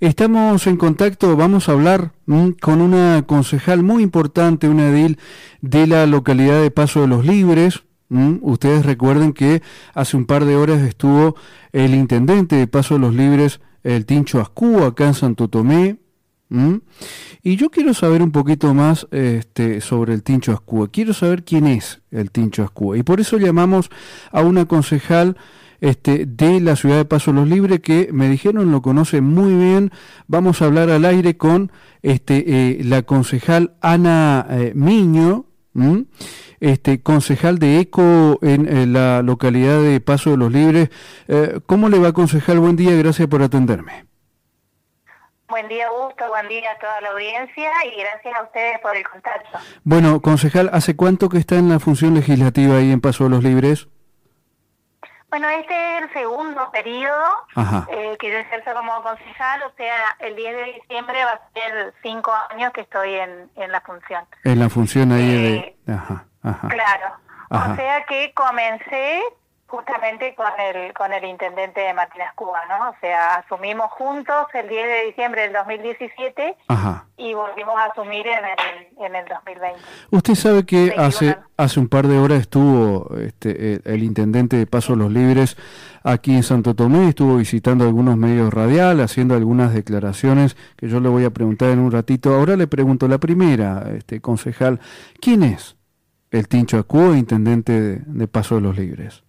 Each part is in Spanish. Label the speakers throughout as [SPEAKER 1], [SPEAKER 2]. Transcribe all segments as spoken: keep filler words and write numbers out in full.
[SPEAKER 1] Estamos en contacto, vamos a hablar mm, con una concejal muy importante, una edil de la localidad de Paso de los Libres. Mm, ustedes recuerden que hace un par de horas estuvo el intendente de Paso de los Libres, el Tincho Ascúa, acá en Santo Tomé. Mm, y yo quiero saber un poquito más este, sobre el Tincho Ascúa. Quiero saber quién es el Tincho Ascúa. Y por eso llamamos a una concejal Este, de la ciudad de Paso de los Libres, que me dijeron lo conoce muy bien. Vamos a hablar al aire con este, eh, la concejal Ana eh, Miño, ¿m? este, concejal de ECO en eh, la localidad de Paso de los Libres. Eh, ¿Cómo le va, concejal? Buen día, gracias por atenderme.
[SPEAKER 2] Buen día, Augusto, buen día a toda la audiencia y gracias a ustedes por el contacto.
[SPEAKER 1] Bueno, concejal, ¿hace cuánto que está en la función legislativa ahí en Paso de los Libres?
[SPEAKER 2] Bueno, este es el segundo periodo eh, que yo ejerzo como concejal, o sea, el diez de diciembre va a ser cinco años que estoy en, en la función.
[SPEAKER 1] En la función ahí
[SPEAKER 2] eh,
[SPEAKER 1] de... Ajá, ajá.
[SPEAKER 2] Claro,
[SPEAKER 1] Ajá.
[SPEAKER 2] O sea que comencé justamente con el con el intendente de Martín Ascúa, ¿no? O sea, asumimos juntos el diez de diciembre del dos mil diecisiete
[SPEAKER 1] Ajá.
[SPEAKER 2] y volvimos a asumir en el, en el dos mil veinte.
[SPEAKER 1] Usted sabe que hace hace un par de horas estuvo este, el, el intendente de Paso de los Libres aquí en Santo Tomé, estuvo visitando algunos medios radiales, haciendo algunas declaraciones que yo le voy a preguntar en un ratito. Ahora le pregunto la primera, este concejal, ¿quién es el Tincho Ascúa, intendente de, de Paso de los Libres?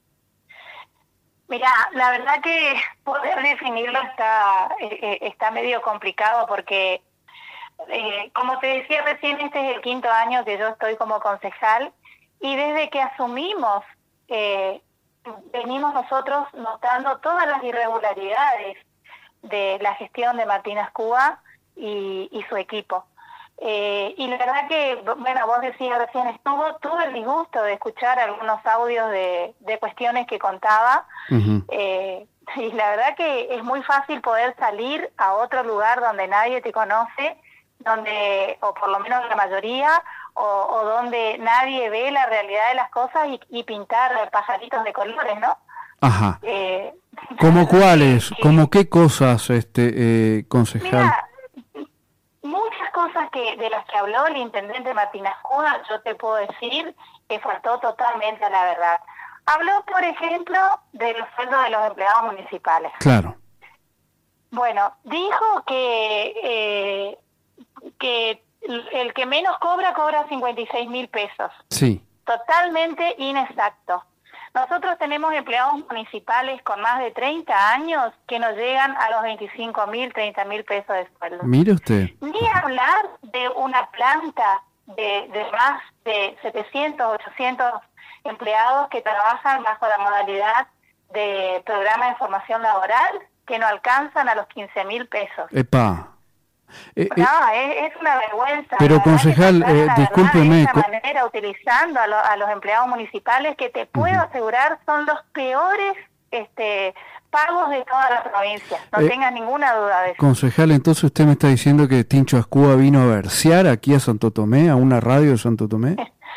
[SPEAKER 2] Mira, la verdad que poder definirlo está eh, está medio complicado porque, eh, como te decía recién, este es el quinto año que yo estoy como concejal y desde que asumimos eh, venimos nosotros notando todas las irregularidades de la gestión de Martín Ascúa y, y su equipo. Eh, y la verdad que, bueno, vos decías recién, estuvo todo el disgusto de escuchar algunos audios de, de cuestiones que contaba. Uh-huh. eh, y la verdad que es muy fácil poder salir a otro lugar donde nadie te conoce, donde, o por lo menos la mayoría, o, o donde nadie ve la realidad de las cosas y, y pintar pajaritos de colores, ¿no?
[SPEAKER 1] Ajá.
[SPEAKER 2] Eh,
[SPEAKER 1] ¿Cómo cuáles? Que, ¿Cómo qué cosas, este eh, concejal?
[SPEAKER 2] Mira, muchas cosas que de las que habló el intendente Martín Ascúa, yo te puedo decir que faltó totalmente a la verdad. Habló, por ejemplo, de los sueldos de los empleados municipales.
[SPEAKER 1] Claro.
[SPEAKER 2] Bueno, dijo que eh, que el que menos cobra, cobra cincuenta y seis mil pesos.
[SPEAKER 1] Sí.
[SPEAKER 2] Totalmente inexacto. Nosotros tenemos empleados municipales con más de treinta años que nos llegan a los veinticinco mil, treinta mil pesos de sueldo.
[SPEAKER 1] Mire usted.
[SPEAKER 2] Ni hablar de una planta de, de más de setecientos, ochocientos empleados que trabajan bajo la modalidad de programa de formación laboral que no alcanzan a los quince mil pesos.
[SPEAKER 1] Epa.
[SPEAKER 2] Eh, no, eh, es, es una vergüenza.
[SPEAKER 1] Pero concejal, eh, discúlpeme.
[SPEAKER 2] De esta manera, utilizando a, lo, a los empleados municipales, que te puedo uh-huh. asegurar son los peores este, pagos de toda la provincia. No eh, tengas ninguna duda de eso.
[SPEAKER 1] Concejal, entonces usted me está diciendo que Tincho Ascúa vino a versear aquí a Santo Tomé, a una radio de Santo Tomé.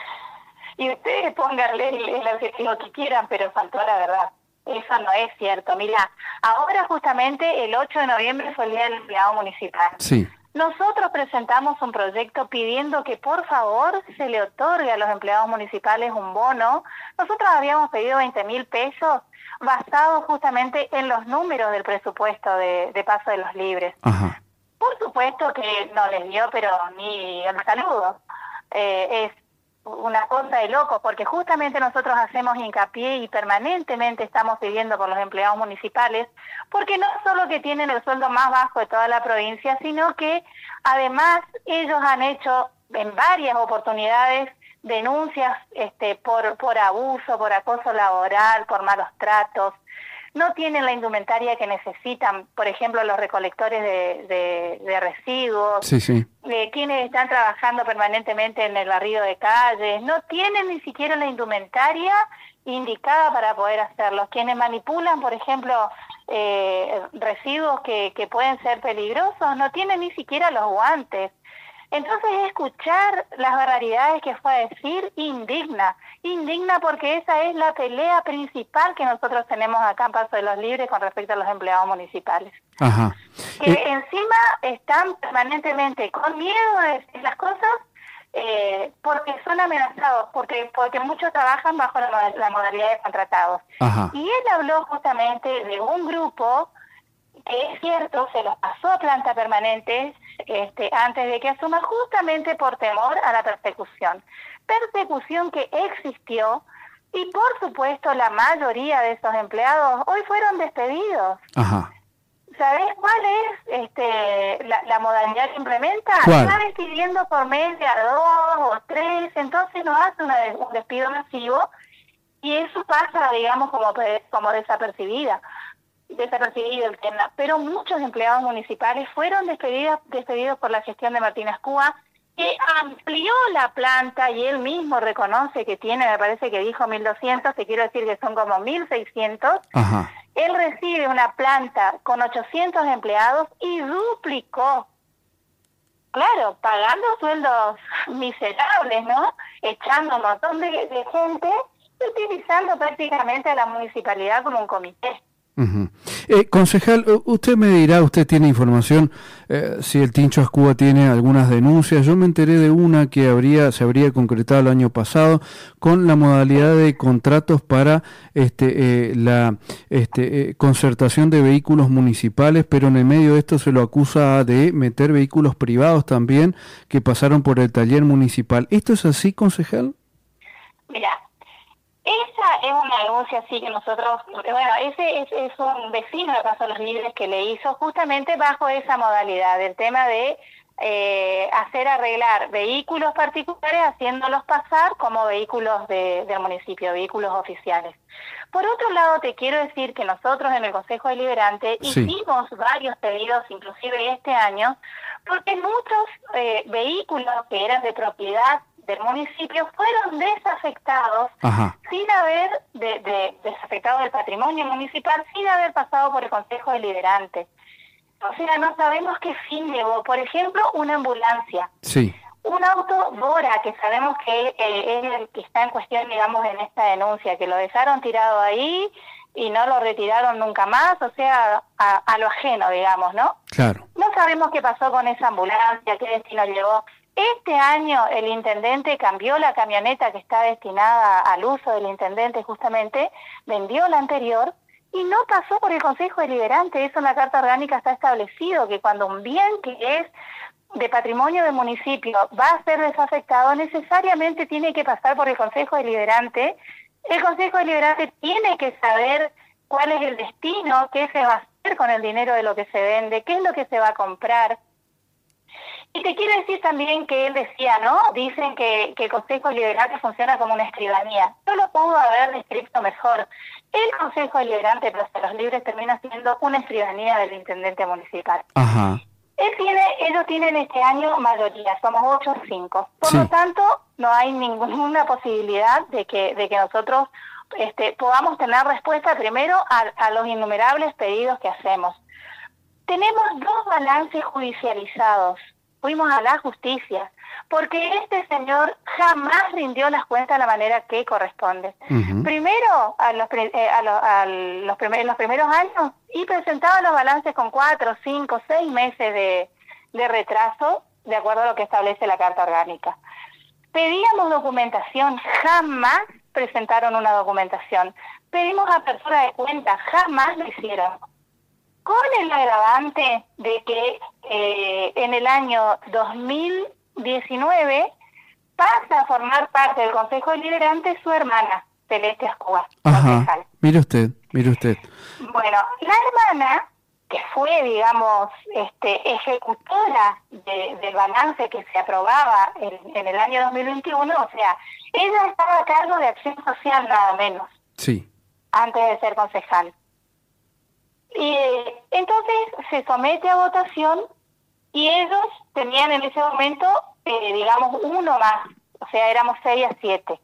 [SPEAKER 2] Y ustedes pónganle el, el, lo que quieran, pero faltó la verdad. Eso no es cierto. Mira, ahora justamente el ocho de noviembre fue el Día del Empleado Municipal.
[SPEAKER 1] Sí.
[SPEAKER 2] Nosotros presentamos un proyecto pidiendo que por favor se le otorgue a los empleados municipales un bono. Nosotros habíamos pedido veinte mil pesos basado justamente en los números del presupuesto de, de Paso de los Libres.
[SPEAKER 1] Ajá.
[SPEAKER 2] Por supuesto que no les dio, pero ni el saludo. Eh, es una cosa de loco, porque justamente nosotros hacemos hincapié y permanentemente estamos pidiendo por los empleados municipales, porque no solo que tienen el sueldo más bajo de toda la provincia, sino que además ellos han hecho en varias oportunidades denuncias este, por, por abuso, por acoso laboral, por malos tratos. No tienen la indumentaria que necesitan, por ejemplo, los recolectores de, de, de residuos,
[SPEAKER 1] sí, sí.
[SPEAKER 2] Eh, quienes están trabajando permanentemente en el barrido de calles, no tienen ni siquiera la indumentaria indicada para poder hacerlo. Quienes manipulan, por ejemplo, eh, residuos que, que pueden ser peligrosos, no tienen ni siquiera los guantes. Entonces escuchar las barbaridades que fue a decir, indigna, indigna porque esa es la pelea principal que nosotros tenemos acá en Paso de los Libres con respecto a los empleados municipales.
[SPEAKER 1] Ajá.
[SPEAKER 2] Que
[SPEAKER 1] Eh,
[SPEAKER 2] encima están permanentemente con miedo de decir las cosas, eh, porque son amenazados, porque porque muchos trabajan bajo la, la modalidad de contratados.
[SPEAKER 1] ajá.
[SPEAKER 2] Y él habló justamente de un grupo que es cierto, se los pasó a planta permanente este, antes de que asuma, justamente por temor a la persecución. Persecución que existió y por supuesto la mayoría de esos empleados hoy fueron despedidos.
[SPEAKER 1] Ajá.
[SPEAKER 2] ¿Sabés cuál es este, la, la modalidad que implementa?
[SPEAKER 1] ¿Cuál?
[SPEAKER 2] Está despidiendo por mes de a dos o tres, entonces no hace una, un despido masivo y eso pasa, digamos, como, como desapercibida. desapercibido el tema, pero muchos empleados municipales fueron despedidos, despedidos por la gestión de Martínez Cúa, que amplió la planta y él mismo reconoce que tiene, me parece que dijo mil doscientos, te quiero decir que son como mil seiscientos.
[SPEAKER 1] Ajá.
[SPEAKER 2] Él recibe una planta con ochocientos empleados y duplicó, claro, pagando sueldos miserables, ¿no? Echando un montón de, de gente, utilizando prácticamente a la municipalidad como un comité.
[SPEAKER 1] Uh-huh. Eh, concejal, usted me dirá, usted tiene información, eh, si el Tincho Ascúa tiene algunas denuncias. Yo me enteré de una que habría se habría concretado el año pasado con la modalidad de contratos para este eh, la este eh, concertación de vehículos municipales, pero en el medio de esto se lo acusa de meter vehículos privados también que pasaron por el taller municipal. ¿Esto es así, concejal?
[SPEAKER 2] Mira, esa es una denuncia así que nosotros, bueno, ese es, es un vecino de Paso de los Libres que le hizo justamente bajo esa modalidad, el tema de eh, hacer arreglar vehículos particulares haciéndolos pasar como vehículos de, del municipio, vehículos oficiales. Por otro lado, te quiero decir que nosotros en el Consejo Deliberante sí. hicimos varios pedidos, inclusive este año, porque muchos eh, vehículos que eran de propiedad del municipio fueron desafectados. Ajá. sin haber de, de, desafectado del patrimonio municipal, sin haber pasado por el Consejo Deliberante. O sea, no sabemos qué fin llevó. Por ejemplo, una ambulancia.
[SPEAKER 1] Sí.
[SPEAKER 2] Un auto Bora, que sabemos que eh, es el que está en cuestión, digamos, en esta denuncia, que lo dejaron tirado ahí y no lo retiraron nunca más, o sea, a, a lo ajeno, digamos, ¿no?
[SPEAKER 1] Claro.
[SPEAKER 2] No sabemos qué pasó con esa ambulancia, qué destino llevó. Este año el intendente cambió la camioneta que está destinada al uso del intendente justamente, vendió la anterior y no pasó por el Consejo Deliberante. Eso en la Carta Orgánica está establecido, que cuando un bien que es de patrimonio del municipio va a ser desafectado, necesariamente tiene que pasar por el Consejo Deliberante. El Consejo Deliberante tiene que saber cuál es el destino, qué se va a hacer con el dinero de lo que se vende, qué es lo que se va a comprar. Y te quiero decir también que él decía, ¿no? Dicen que, que el Consejo Deliberante funciona como una escribanía. Yo lo puedo haber descrito mejor. El Consejo Deliberante de Paso de los Libres termina siendo una escribanía del intendente municipal.
[SPEAKER 1] Ajá.
[SPEAKER 2] Él tiene, ellos tienen este año mayoría, somos ocho o cinco. Por
[SPEAKER 1] Sí.
[SPEAKER 2] lo tanto, no hay ninguna posibilidad de que, de que nosotros este, podamos tener respuesta primero a, a los innumerables pedidos que hacemos. Tenemos dos balances judicializados. Fuimos a la justicia, porque este señor jamás rindió las cuentas de la manera que corresponde. Uh-huh. Primero, a los, eh, a, lo, a los, primer, los primeros años, y presentaba los balances con cuatro, cinco, seis meses de, de retraso, de acuerdo a lo que establece la Carta Orgánica. Pedíamos documentación, jamás presentaron una documentación. Pedimos apertura de cuentas, jamás lo hicieron. Con el agravante de que eh, en el año dos mil diecinueve pasa a formar parte del Consejo Deliberante su hermana, Celeste Ascúa.
[SPEAKER 1] Ajá, mire usted, mire usted.
[SPEAKER 2] Bueno, la hermana, que fue, digamos, este, ejecutora de, del balance que se aprobaba en, en el año dos mil veintiuno, o sea, ella estaba a cargo de Acción Social nada menos.
[SPEAKER 1] Sí.
[SPEAKER 2] Antes de ser concejal. Y entonces se somete a votación y ellos tenían en ese momento, eh, digamos, uno más, o sea, éramos seis a siete.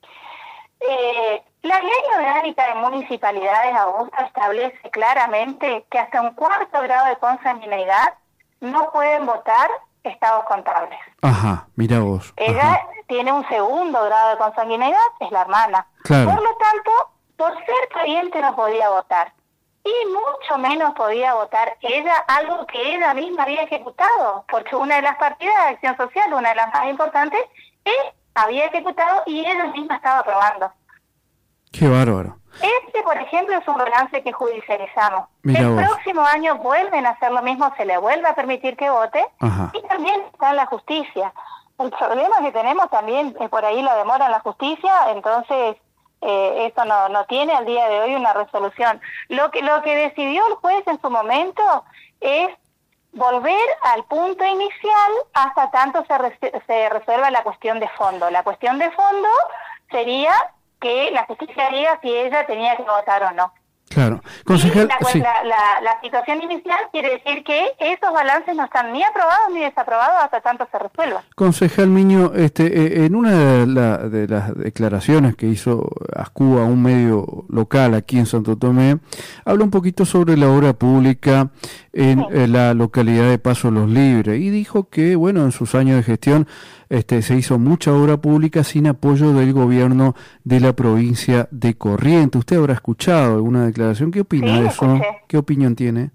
[SPEAKER 2] Eh, la ley orgánica de municipalidades, Augusta, establece claramente que hasta un cuarto grado de consanguinidad no pueden votar estados contables.
[SPEAKER 1] Ajá, mira vos.
[SPEAKER 2] Ella
[SPEAKER 1] Ajá.
[SPEAKER 2] tiene un segundo grado de consanguinidad, es la hermana.
[SPEAKER 1] Claro.
[SPEAKER 2] Por lo tanto, por ser pariente no podía votar. Y mucho menos podía votar ella algo que ella misma había ejecutado, porque una de las partidas de Acción Social, una de las más importantes, él había ejecutado y ella misma estaba aprobando.
[SPEAKER 1] Qué bárbaro.
[SPEAKER 2] Este, por ejemplo, es un balance que judicializamos.
[SPEAKER 1] Mirá
[SPEAKER 2] El
[SPEAKER 1] vos.
[SPEAKER 2] próximo año vuelven a hacer lo mismo, se le vuelve a permitir que vote.
[SPEAKER 1] Ajá.
[SPEAKER 2] Y también está en la justicia. El problema que tenemos también es por ahí la demora en la justicia, entonces eh, esto no, no tiene al día de hoy una resolución. Lo que, lo que decidió el juez en su momento es volver al punto inicial hasta tanto se, res se resuelva la cuestión de fondo. La cuestión de fondo sería que la justicia diga si ella tenía que votar o no.
[SPEAKER 1] Claro. Concejal,
[SPEAKER 2] la,
[SPEAKER 1] sí.
[SPEAKER 2] la, la, la situación inicial quiere decir que esos balances no están ni aprobados ni desaprobados hasta tanto se resuelva.
[SPEAKER 1] Concejal Miño, este, eh, en una de, la, de las declaraciones que hizo Ascúa, un medio local aquí en Santo Tomé, habla un poquito sobre la obra pública en sí. eh, la localidad de Paso Los Libres y dijo que, bueno, en sus años de gestión este, se hizo mucha obra pública sin apoyo del gobierno de la provincia de Corrientes. ¿Usted habrá escuchado alguna declaración? ¿Qué opina
[SPEAKER 2] sí,
[SPEAKER 1] de eso?
[SPEAKER 2] Escuché.
[SPEAKER 1] ¿Qué opinión tiene?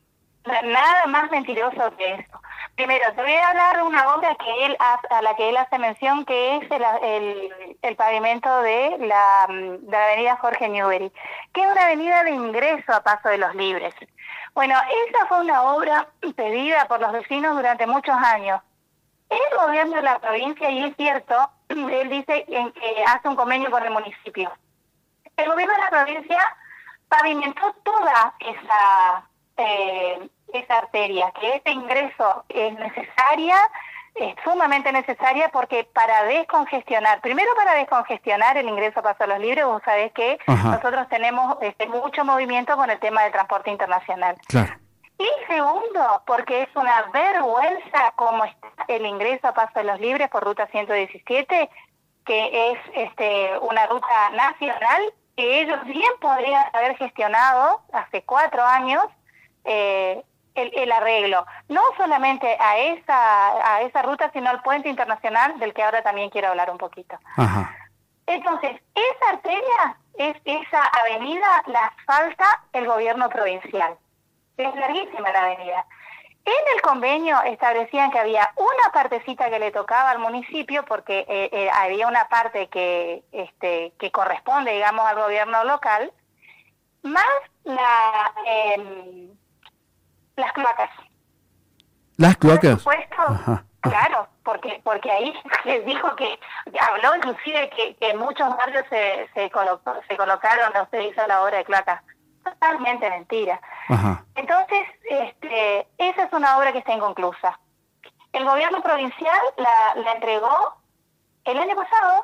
[SPEAKER 2] Nada más mentiroso que eso. Primero, te voy a hablar de una obra que él hace, a la que él hace mención, que es el, el, el pavimento de la, de la avenida Jorge Newbery, que es una avenida de ingreso a Paso de los Libres. Bueno, esa fue una obra pedida por los vecinos durante muchos años. El gobierno de la provincia, y es cierto, él dice que hace un convenio con el municipio. El gobierno de la provincia pavimentó toda esa... Eh, esa arteria, que ese ingreso es necesaria, es sumamente necesaria porque para descongestionar, primero para descongestionar el ingreso a Paso de los Libres, vos sabés que Ajá. nosotros tenemos este, mucho movimiento con el tema del transporte internacional.
[SPEAKER 1] Claro.
[SPEAKER 2] Y segundo, porque es una vergüenza cómo está el ingreso a Paso de los Libres por ruta ciento diecisiete, que es este, una ruta nacional que ellos bien podrían haber gestionado hace cuatro años, eh, El, el arreglo, no solamente a esa a esa ruta, sino al puente internacional, del que ahora también quiero hablar un poquito.
[SPEAKER 1] Ajá.
[SPEAKER 2] Entonces, esa arteria, es esa avenida, la asfalta el gobierno provincial. Es larguísima la avenida. En el convenio establecían que había una partecita que le tocaba al municipio, porque eh, eh, había una parte que, este, que corresponde, digamos, al gobierno local, más la... Eh, las cloacas.
[SPEAKER 1] ¿Las cloacas?
[SPEAKER 2] Por supuesto, Ajá. claro, porque porque ahí les dijo que, habló inclusive que, que en muchos barrios se se, colocó, se colocaron o se hizo la obra de cloacas. Totalmente mentira.
[SPEAKER 1] Ajá.
[SPEAKER 2] Entonces, este, esa es una obra que está inconclusa. El gobierno provincial la, la entregó el año pasado,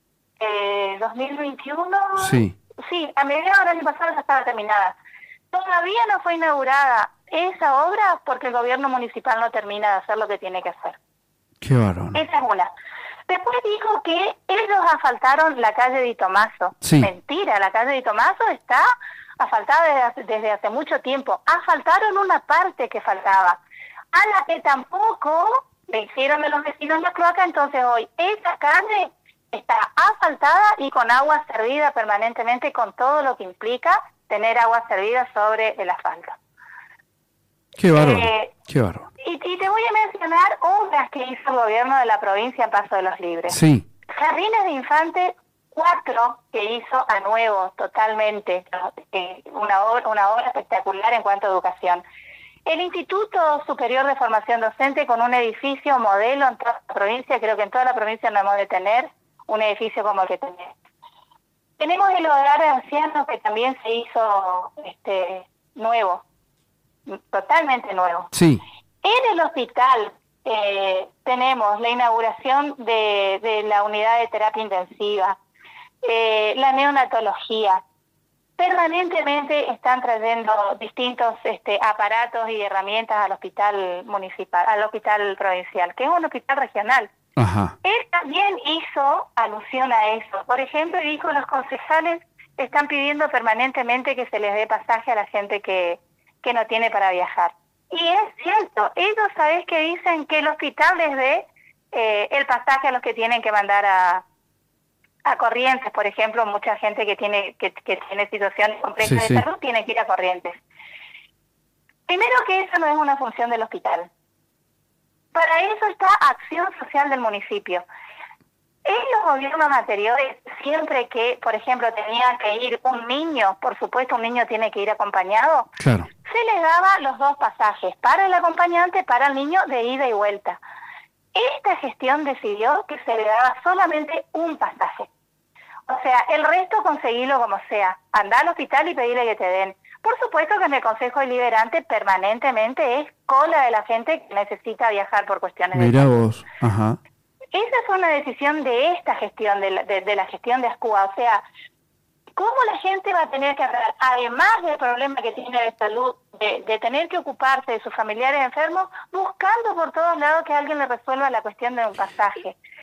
[SPEAKER 2] eh, dos mil veintiuno.
[SPEAKER 1] Sí.
[SPEAKER 2] Sí, a mediados del año pasado ya estaba terminada. Todavía no fue inaugurada esa obra porque el gobierno municipal no termina de hacer lo que tiene que hacer.
[SPEAKER 1] Qué varón.
[SPEAKER 2] Esa es una. Después dijo que ellos asfaltaron la calle Di Tomaso.
[SPEAKER 1] Sí.
[SPEAKER 2] Mentira, la calle Di Tomaso está asfaltada desde hace, desde hace mucho tiempo. Asfaltaron una parte que faltaba, a la que tampoco le hicieron de los vecinos la cloaca. Entonces hoy esa calle está asfaltada y con agua servida permanentemente, con todo lo que implica tener agua servida sobre el asfalto.
[SPEAKER 1] Qué bárbaro,
[SPEAKER 2] eh,
[SPEAKER 1] qué bárbaro.
[SPEAKER 2] Y, y te voy a mencionar obras que hizo el gobierno de la provincia en Paso de los Libres.
[SPEAKER 1] Sí.
[SPEAKER 2] Jardines de Infante, cuatro que hizo a nuevo, totalmente, ¿no? eh, una, obra, una obra espectacular en cuanto a educación. El Instituto Superior de Formación Docente, con un edificio modelo en toda la provincia, creo que en toda la provincia no hemos de tener un edificio como el que tenemos. Tenemos el hogar de ancianos, que también se hizo este nuevo, totalmente nuevo.
[SPEAKER 1] Sí.
[SPEAKER 2] En el hospital eh, tenemos la inauguración de, de la unidad de terapia intensiva, eh, la neonatología. Permanentemente están trayendo distintos este, aparatos y herramientas al hospital municipal, al hospital provincial, que es un hospital regional.
[SPEAKER 1] Ajá.
[SPEAKER 2] Él también hizo alusión a eso. Por ejemplo, dijo, los concejales están pidiendo permanentemente que se les dé pasaje a la gente que, que no tiene para viajar. Y es cierto, ellos, ¿sabés que dicen? Que el hospital les dé eh, el pasaje a los que tienen que mandar a, a Corrientes, por ejemplo, mucha gente que tiene que, que tiene situaciones complejas
[SPEAKER 1] Sí,
[SPEAKER 2] de
[SPEAKER 1] sí.
[SPEAKER 2] salud tiene que ir a Corrientes. Primero que eso no es una función del hospital. Para eso está acción social del municipio. En los gobiernos anteriores, siempre que, por ejemplo, tenía que ir un niño, por supuesto un niño tiene que ir acompañado,
[SPEAKER 1] Claro.
[SPEAKER 2] se le daba los dos pasajes, para el acompañante, para el niño, de ida y vuelta. Esta gestión decidió que se le daba solamente un pasaje. O sea, el resto conseguirlo como sea. Andá al hospital y pedirle que te den. Por supuesto que en el Consejo Deliberante permanentemente es cola de la gente que necesita viajar por cuestiones de
[SPEAKER 1] Mira
[SPEAKER 2] salud.
[SPEAKER 1] vos. Ajá.
[SPEAKER 2] Esa fue una decisión de esta gestión, de la, de, de la gestión de ASCUA. O sea, ¿cómo la gente va a tener que hablar, además del problema que tiene de salud, de, de tener que ocuparse de sus familiares enfermos, buscando por todos lados que alguien le resuelva la cuestión de un pasaje?